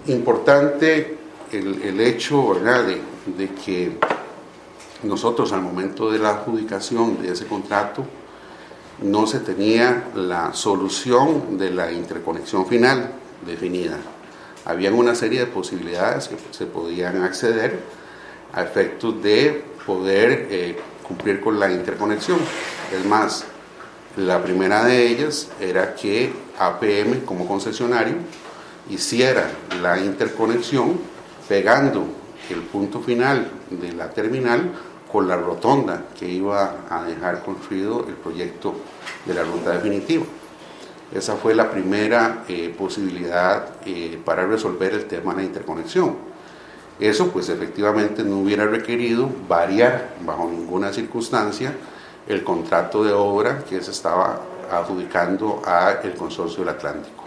Importante el hecho, ¿verdad?, de que nosotros al momento de la adjudicación de ese contrato no se tenía la solución de la interconexión final definida. Habían una serie de posibilidades que se podían acceder a efectos de poder cumplir con la interconexión. Es más, la primera de ellas era que APM como concesionario hiciera la interconexión pegando el punto final de la terminal con la rotonda que iba a dejar construido el proyecto de la ruta definitiva. Esa fue la primera posibilidad para resolver el tema de la interconexión. Eso pues efectivamente no hubiera requerido variar bajo ninguna circunstancia el contrato de obra que se estaba adjudicando al Consorcio del Atlántico.